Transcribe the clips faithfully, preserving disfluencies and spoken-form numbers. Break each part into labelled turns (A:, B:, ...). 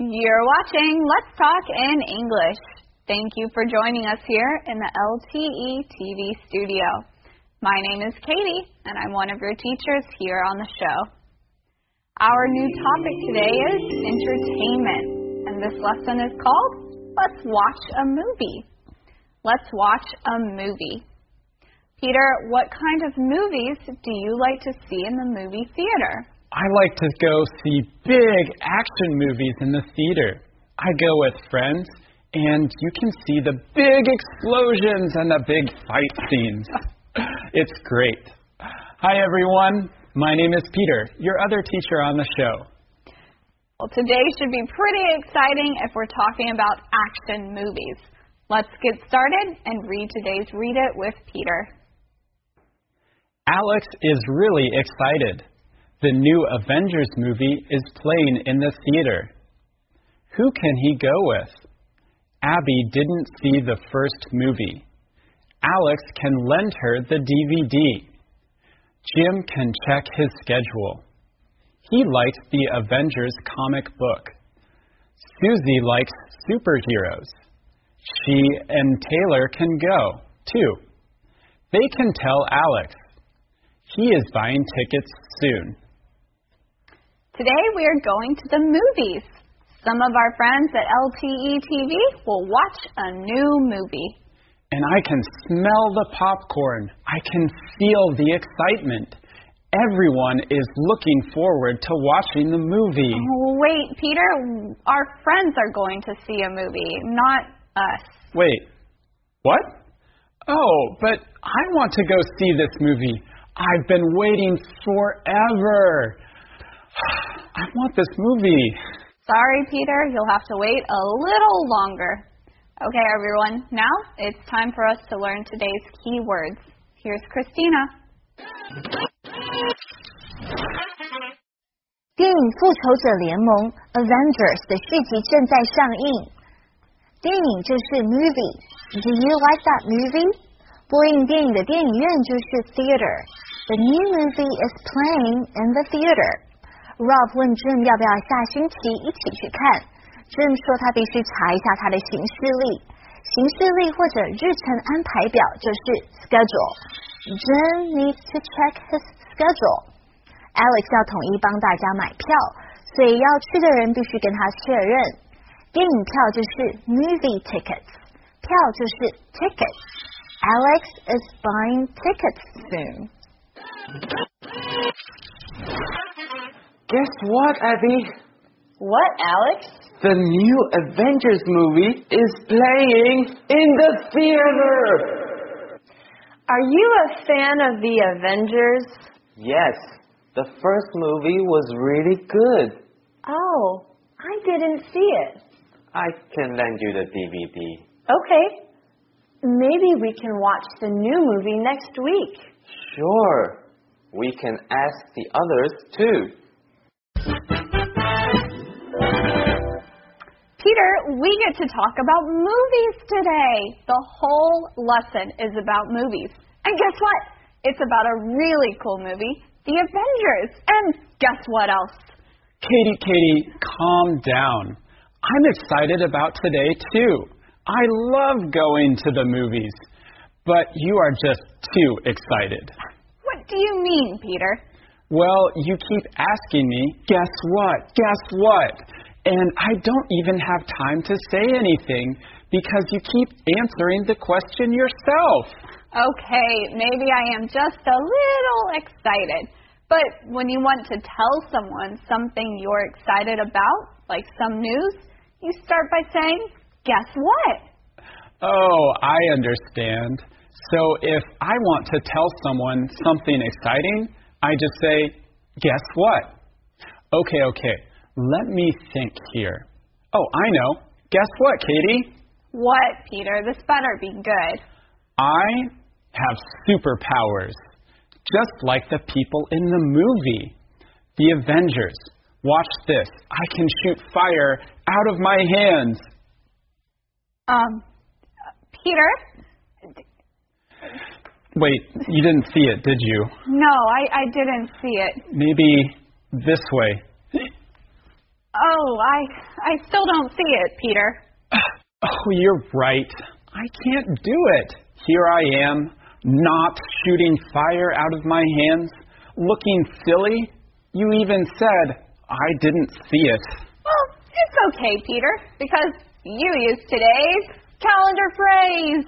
A: You're watching Let's Talk in English. Thank you for joining us here in the L T E T V studio. My name is Katie, and I'm one of your teachers here on the show. Our new topic today is entertainment, and this lesson is called Let's Watch a Movie. Let's watch a movie. Peter, what kind of movies do you like to see in the movie theater?
B: I like to go see big action movies in the theater. I go with friends, and you can see the big explosions and the big fight scenes. It's great. Hi, everyone. My name is Peter, your other teacher on the show.
A: Well, today should be pretty exciting if we're talking about action movies. Let's get started and read today's Read It with Peter.
B: Alex is really excited. The new Avengers movie is playing in the theater. Who can he go with? Abby didn't see the first movie. Alex can lend her the D V D. Jim can check his schedule. He likes the Avengers comic book. Susie likes superheroes. She and Taylor can go, too. They can tell Alex. He is buying tickets soon.
A: Today we are going to the movies. Some of our friends at L T E T V will watch a new movie.
B: And I can smell the popcorn. I can feel the excitement. Everyone is looking forward to watching the movie.
A: Oh, wait, Peter, our friends are going to see a movie, not us.
B: Wait, what? Oh, but I want to go see this movie. I've been waiting forever. I want this movie.
A: Sorry, Peter, you'll have to wait a little longer. Okay, everyone, now it's time for us to learn today's key words. Here's Christina.
C: 电影《复仇者联盟》Avengers 的续集正在上映。电影就是 movie. Do you like that movie? 播映电影的电影院就是 theater. The new movie is playing in the theater. Rob 问 Jim 要不要下星期一起去看。Jim 说他必须查一下他的行事历。行事历或者日程安排表就是 schedule. Jim needs to check his schedule. Alex 要统一帮大家买票，所以要去的人必须跟他确认。电影票就是 movie tickets. 票就是 tickets. Alex is buying tickets soon.
D: Guess what, Abby?
E: What, Alex?
D: The new Avengers movie is playing in the theater.
E: Are you a fan of the Avengers?
D: Yes, the first movie was really good.
E: Oh, I didn't see it.
D: I can lend you the D V D.
E: Okay. Maybe we can watch the new movie next week.
D: Sure. We can ask the others too.
A: Peter, we get to talk about movies today. The whole lesson is about movies. And guess what? It's about a really cool movie, The Avengers. And guess what else?
B: Katie, Katie, calm down. I'm excited about today, too. I love going to the movies. But you are just too excited.
A: What do you mean, Peter?
B: Well, you keep asking me, guess what, guess what? And I don't even have time to say anything because you keep answering the question yourself.
A: Okay, maybe I am just a little excited. But when you want to tell someone something you're excited about, like some news, you start by saying, guess what?
B: Oh, I understand. So if I want to tell someone something exciting, I just say, guess what? Okay, okay. Let me think here. Oh, I know. Guess what, Katie?
A: What, Peter? This better be good.
B: I have superpowers, just like the people in the movie. The Avengers. Watch this. I can shoot fire out of my hands.
A: Um, Peter?
B: Wait, you didn't see it, did you?
A: No, I, I didn't see it.
B: Maybe this way.
A: Oh, I I still don't see it, Peter.
B: Oh, you're right. I can't do it. Here I am, not shooting fire out of my hands, looking silly. You even said I didn't see it.
A: Well, it's okay, Peter, because you used today's calendar phrase.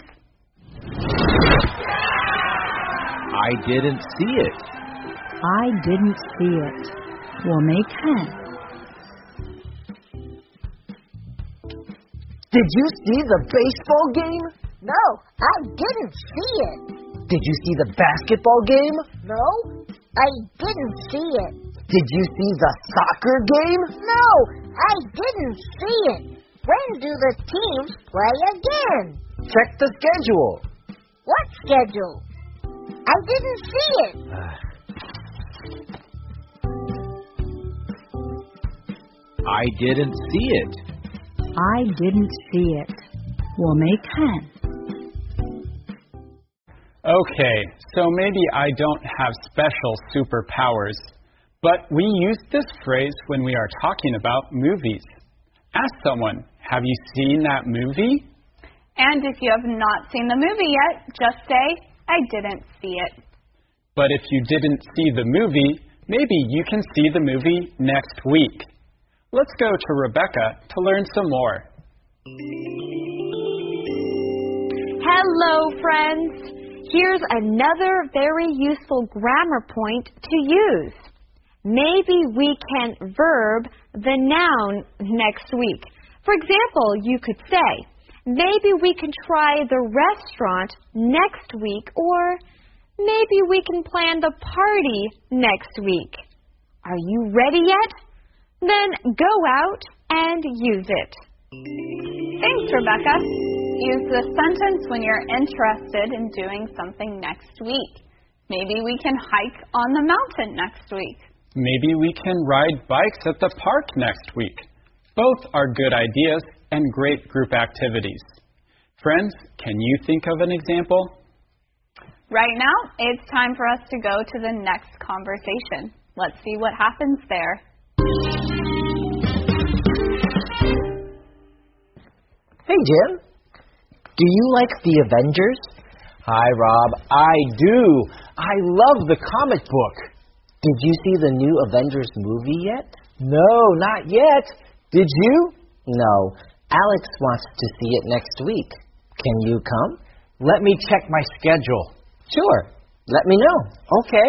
F: I didn't see it.
G: I didn't see it. 我没看。
H: Did you see the baseball game?
C: No, I didn't see it.
H: Did you see the basketball game?
C: No, I didn't see it.
H: Did you see the soccer game?
C: No, I didn't see it. When do the teams play again?
H: Check the schedule.
C: What schedule? I didn't see it.
F: I didn't see it.
G: I didn't see it. 我没看。
B: Okay, so maybe I don't have special superpowers, but we use this phrase when we are talking about movies. Ask someone, have you seen that movie?
A: And if you have not seen the movie yet, just say, I didn't see it.
B: But if you didn't see the movie, maybe you can see the movie next week. Let's go to Rebecca to learn some more.
E: Hello, friends. Here's another very useful grammar point to use. Maybe we can verb the noun next week. For example, you could say, maybe we can try the restaurant next week, or maybe we can plan the party next week. Are you ready yet? Then go out and use it.
A: Thanks, Rebecca. Use this sentence when you're interested in doing something next week. Maybe we can hike on the mountain next week.
B: Maybe we can ride bikes at the park next week. Both are good ideas and great group activities. Friends, can you think of an example?
A: Right now, it's time for us to go to the next conversation. Let's see what happens there.
H: Hey, Jim. Do you like the Avengers?
F: Hi, Rob. I do. I love the comic book.
H: Did you see the new Avengers movie yet? No, not yet. Did you? No. Alex wants to see it next week. Can you come?
F: Let me check my schedule.
H: Sure. Let me know.
F: Okay.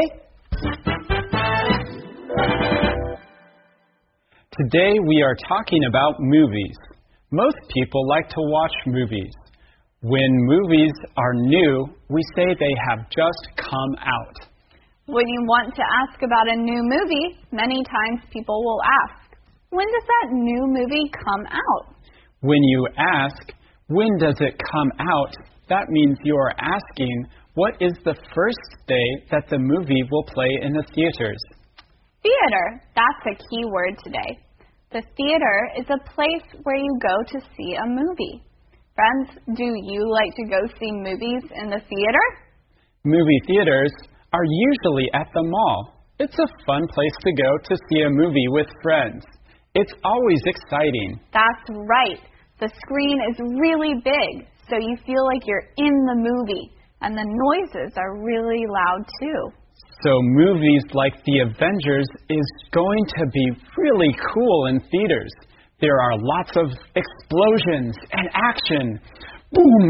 B: Today we are talking about movies. Most people like to watch movies. When movies are new, we say they have just come out.
A: When you want to ask about a new movie, many times people will ask, when does that new movie come out?
B: When you ask, when does it come out, that means you are asking, what is the first day that the movie will play in the theaters?
A: Theater, that's a key word today. The theater is a place where you go to see a movie. Friends, do you like to go see movies in the theater?
B: Movie theaters are usually at the mall. It's a fun place to go to see a movie with friends. It's always exciting.
A: That's right. The screen is really big, so you feel like you're in the movie, and the noises are really loud too.
B: So movies like The Avengers is going to be really cool in theaters. There are lots of explosions and action. Boom!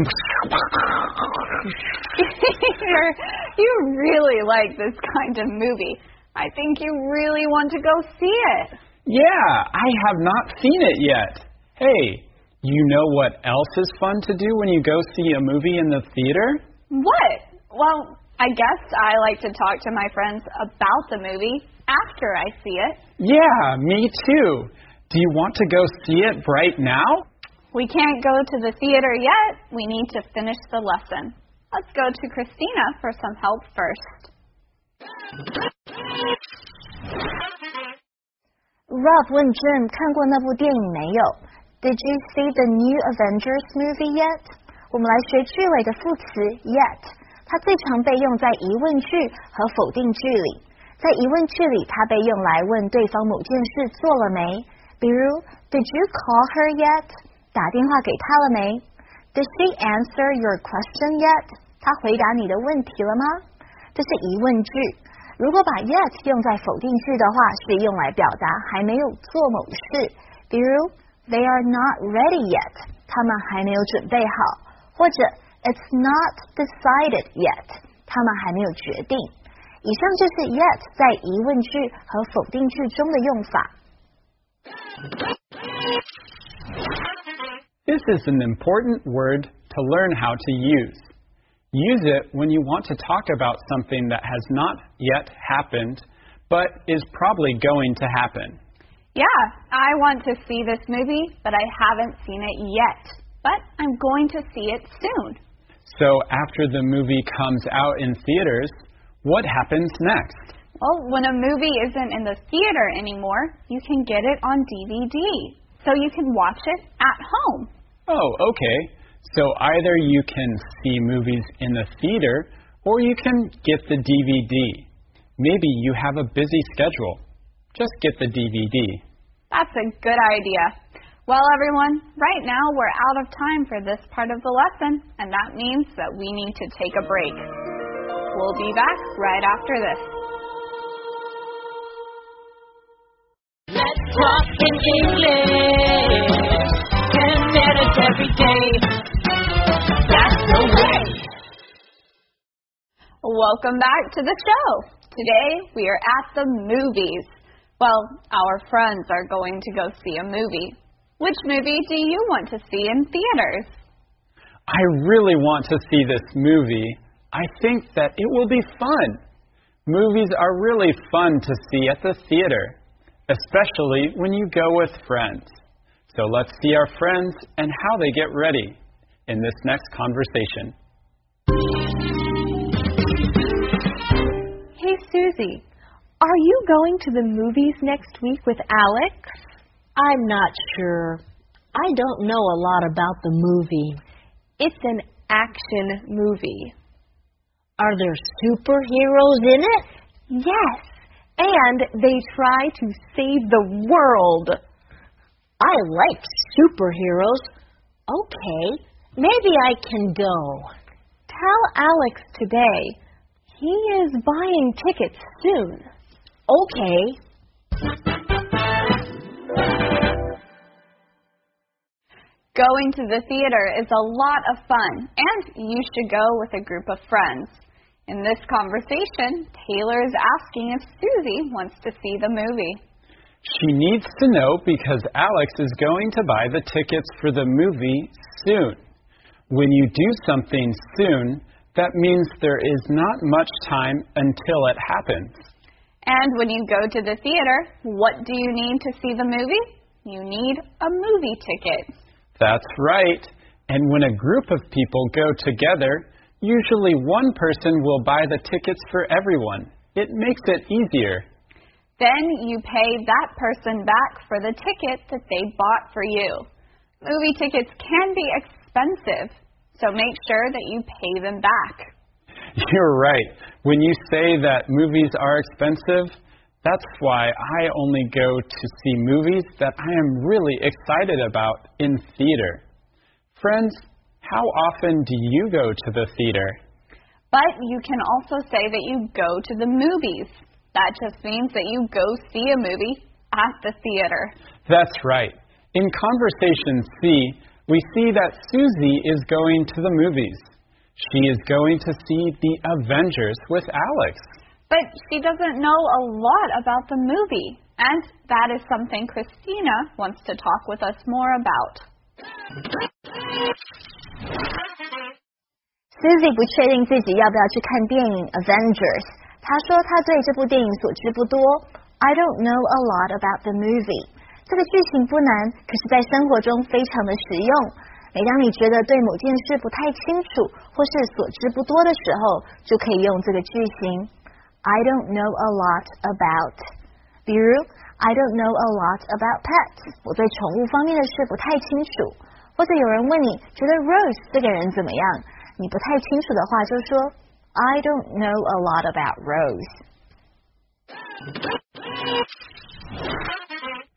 A: You really like this kind of movie. I think you really want to go see it.
B: Yeah, I have not seen it yet. Hey, you know what else is fun to do when you go see a movie in the theater?
A: What? Well, I guess I like to talk to my friends about the movie after I see it.
B: Yeah, me too. Do you want to go see it right now?
A: We can't go to the theater yet. We need to finish the lesson. Let's go to Christina for some help first.
C: Rob 问 Jim 看过那部电影没有 Did you see the new Avengers movie yet? 我们来学句尾的副词 yet， 它最常被用在疑问句和否定句里。在疑问句里，它被用来问对方某件事做了没， 比如 Did you call her yet? 打电话给她了没？ Did she answer your question yet? 她回答你的问题了吗？这是疑问句。如果把 yet 用在否定句的话，是用来表达还没有做某事。比如 They are not ready yet. 他们还没有准备好。或者 It's not decided yet. 他们还没有决定。以上就是 yet 在疑问句和否定句中的用法。
B: This is an important word to learn how to use. Use it when you want to talk about something that has not yet happened, but is probably going to happen.
A: Yeah, I want to see this movie, but I haven't seen it yet. But I'm going to see it soon.
B: So after the movie comes out in theaters, what happens next?
A: Well, when a movie isn't in the theater anymore, you can get it on D V D, so you can watch it at home.
B: Oh, okay. So either you can see movies in the theater, or you can get the D V D. Maybe you have a busy schedule. Just get the D V D.
A: That's a good idea. Well, everyone, right now we're out of time for this part of the lesson, and that means that we need to take a break. We'll be back right after this.
I: Let's talk in English. Ten minutes every day. That's the way.
A: Welcome back to the show. Today we are at the movies. Well, our friends are going to go see a movie. Which movie do you want to see in theaters?
B: I really want to see this movie. I think that it will be fun. Movies are really fun to see at the theater, especially when you go with friends. So let's see our friends and how they get ready in this next conversation.
E: Hey, Susie, are you going to the movies next week with Alex?
G: I'm not sure. I don't know a lot about the movie.
E: It's an action movie.
G: Are there superheroes in it?
E: Yes, and they try to save the world.
G: I like superheroes. Okay, maybe I can go.
E: Tell Alex today. He is buying tickets soon.
G: Okay.
A: Going to the theater is a lot of fun, and you should go with a group of friends. In this conversation, Taylor is asking if Susie wants to see the movie.
B: She needs to know because Alex is going to buy the tickets for the movie soon. When you do something soon, that means there is not much time until it happens.
A: And when you go to the theater, what do you need to see the movie? You need a movie ticket.
B: That's right. And when a group of people go together, usually one person will buy the tickets for everyone. It makes it easier.
A: Then you pay that person back for the ticket that they bought for you. Movie tickets can be expensive, so make sure that you pay them back.
B: You're right. When you say that movies are expensive, that's why I only go to see movies that I am really excited about in theater. Friends, how often do you go to the theater?
A: But you can also say that you go to the movies. That just means that you go see a movie at the theater.
B: That's right. In Conversation C, we see that Susie is going to the movies. She is going to see The Avengers with Alex.
A: But she doesn't know a lot about the movie, and that is something Christina wants to talk with us more about.
C: Susie 不确定自己要不要去看电影 Avengers。她说她对这部电影所知不多。I don't know a lot about the movie。这个句型不难，可是在生活中非常的实用。每当你觉得对某件事不太清楚，或是所知不多的时候，就可以用这个句型。I don't know a lot about。比如 I don't know a lot about pets。我对宠物方面的事不太清楚。或者有人问你觉得 Rose 这个人怎么样？你不太清楚的话，就说 I don't know a lot about Rose.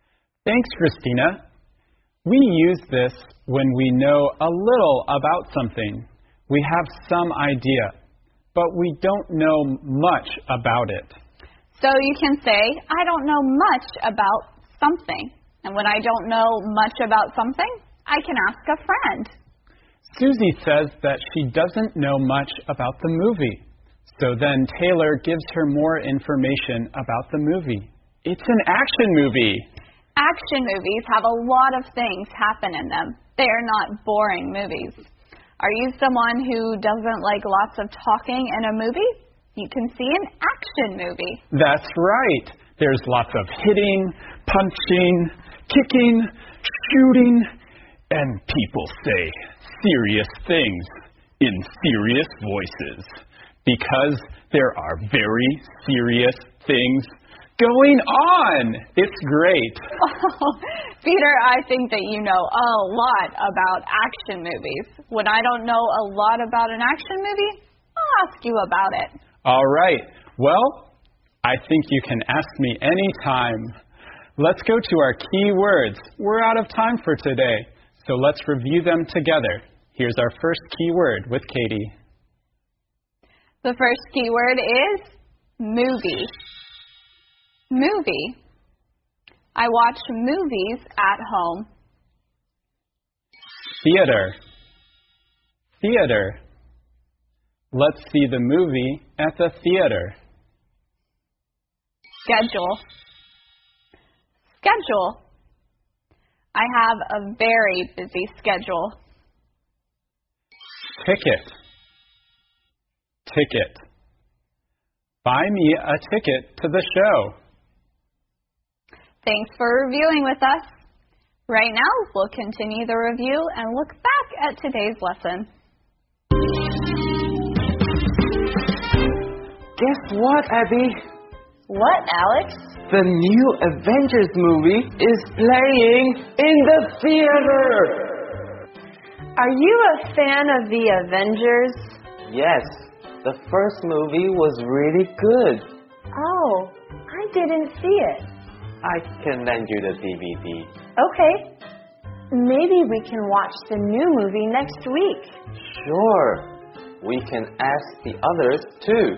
B: Thanks, Christina. We use this when we know a little about something. We have some idea, but we don't know much about it.
A: So you can say, I don't know much about something. And when I don't know much about something, I can ask a friend.
B: Susie says that she doesn't know much about the movie. So then Taylor gives her more information about the movie. It's an action movie.
A: Action movies have a lot of things happen in them. They are not boring movies. Are you someone who doesn't like lots of talking in a movie? You can see an action movie.
B: That's right. There's lots of hitting, punching, kicking, shooting, and people say serious things in serious voices because there are very serious things going on. It's great.
A: Oh, Peter, I think that you know a lot about action movies. When I don't know a lot about an action movie, I'll ask you about it.
B: All right. Well, I think you can ask me anytime. Let's go to our key words. We're out of time for today, so let's review them together. Here's our first key word with Katie.
A: The first key word is movie. Movie. I watch movies at home.
B: Theater. Theater. Let's see the movie at the theater.
A: Schedule. Schedule. I have a very busy schedule.
B: Ticket. Ticket. Buy me a ticket to the show.
A: Thanks for reviewing with us. Right now, we'll continue the review and look back at today's lesson.
D: Guess what, Abby?
C: What, Alex?
D: The new Avengers movie is playing in the theater.
E: Are you a fan of the Avengers?
D: Yes, the first movie was really good.
E: Oh, I didn't see it.
D: I can lend you the D V D.
E: Okay. Maybe we can watch the new movie next week.
D: Sure. We can ask the others too.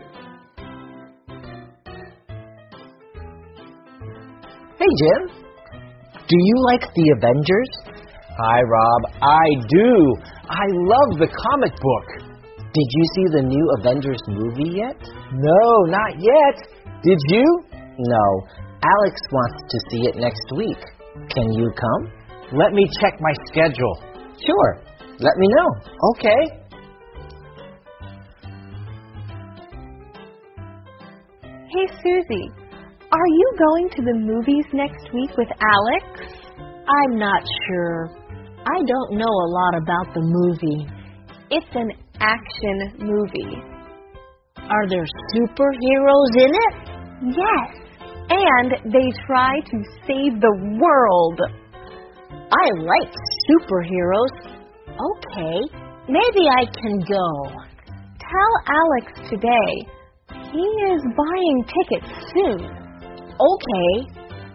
H: Hey, Jim. Do you like the Avengers? Hi, Rob. I do. I love the comic book. Did you see the new Avengers movie yet? No, not yet. Did you? No. Alex wants to see it next week. Can you come?
F: Let me check my schedule.
H: Sure. Let me know. Okay.
E: Hey, Susie, are you going to the movies next week with Alex?
G: I'm not sure. I don't know a lot about the movie.
E: It's an action movie.
G: Are there superheroes in it?
E: Yes. And they try to save the world.
G: I like superheroes. Okay, maybe I can go.
E: Tell Alex today. He is buying tickets soon.
G: Okay.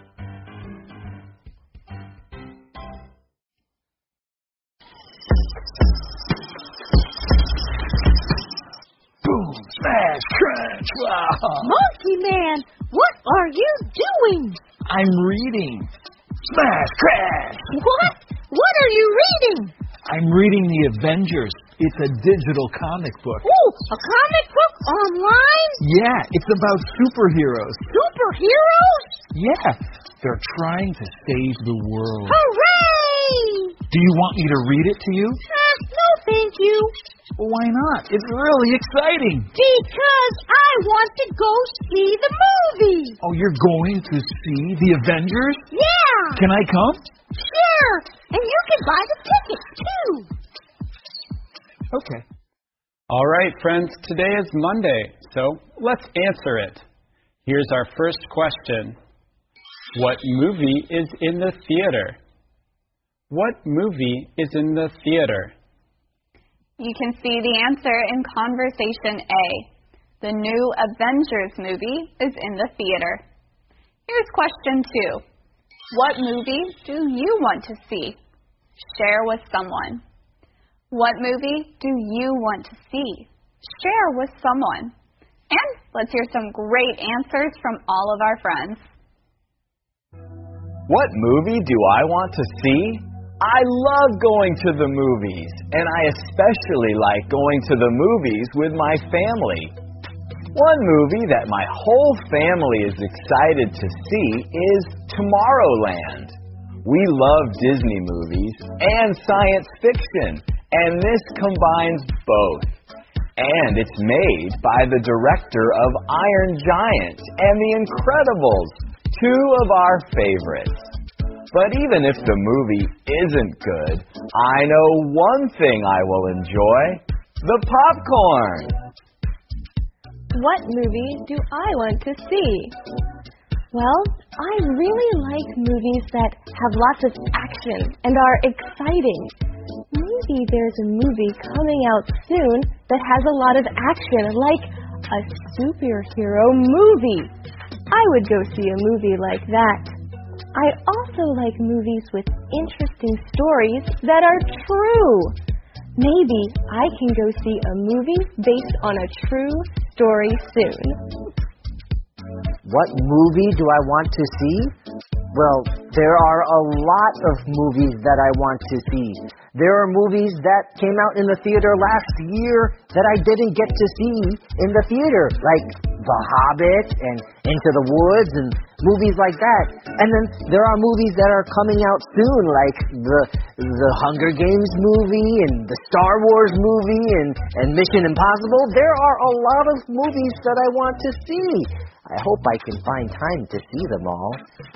J: Boom, smash, crunch, wow.
G: Monkey Man, what are you doing?
J: I'm reading. Smash, crash.
G: What? What are you reading?
J: I'm reading The Avengers. It's a digital comic book.
G: Ooh, a comic book online?
J: Yeah, it's about superheroes.
G: Superheroes?
J: Yeah, they're trying to save the world.
G: Hooray!
J: Do you want me to read it to you?
G: Uh, no, thank you.
J: Why not? It's really exciting.
G: Because I want to go see the movie.
J: Oh, you're going to see The Avengers?
G: Yeah.
J: Can I come?
G: Sure. And you can buy the tickets, too.
J: Okay.
B: All right, friends, today is Monday, so let's answer it. Here's our first question. What movie is in the theater? What movie is in the theater?
A: You can see the answer in Conversation A. The new Avengers movie is in the theater. Here's question two. What movie do you want to see? Share with someone. What movie do you want to see? Share with someone. And let's hear some great answers from all of our friends.
K: What movie do I want to see? I love going to the movies, and I especially like going to the movies with my family. One movie that my whole family is excited to see is Tomorrowland. We love Disney movies and science fiction, and this combines both. And it's made by the director of Iron Giant and The Incredibles, two of our favorites. But even if the movie isn't good, I know one thing I will enjoy: the popcorn.
L: What movie do I want to see? Well, I really like movies that have lots of action and are exciting. Maybe there's a movie coming out soon that has a lot of action, like a superhero movie. I would go see a movie like that. I also like movies with interesting stories that are true. Maybe I can go see a movie based on a true story soon.
H: What movie do I want to see? Well, there are a lot of movies that I want to see. There are movies that came out in the theater last year that I didn't get to see in the theater, like The Hobbit and Into the Woods and movies like that. And then there are movies that are coming out soon, like the the Hunger Games movie and the Star Wars movie and, and Mission Impossible. There are a lot of movies that I want to see. I hope I can find time to see them all.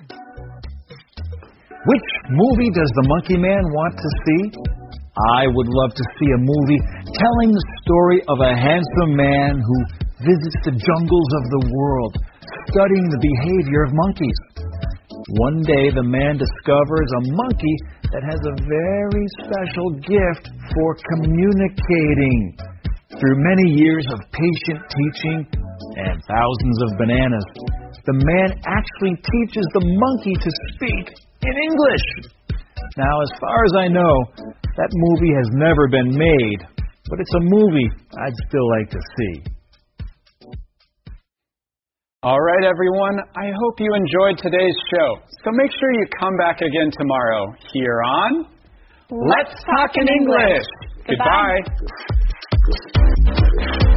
J: Which movie does the Monkey Man want to see? I would love to see a movie telling the story of a handsome man who visits the jungles of the world, studying the behavior of monkeys. One day the man discovers a monkey that has a very special gift for communicating. Through many years of patient teaching and thousands of bananas, the man actually teaches the monkey to speak in English. Now, as far as I know, that movie has never been made, but it's a movie I'd still like to see.
B: All right, everyone. I hope you enjoyed today's show. So make sure you come back again tomorrow here on Let's Talk in English. Goodbye.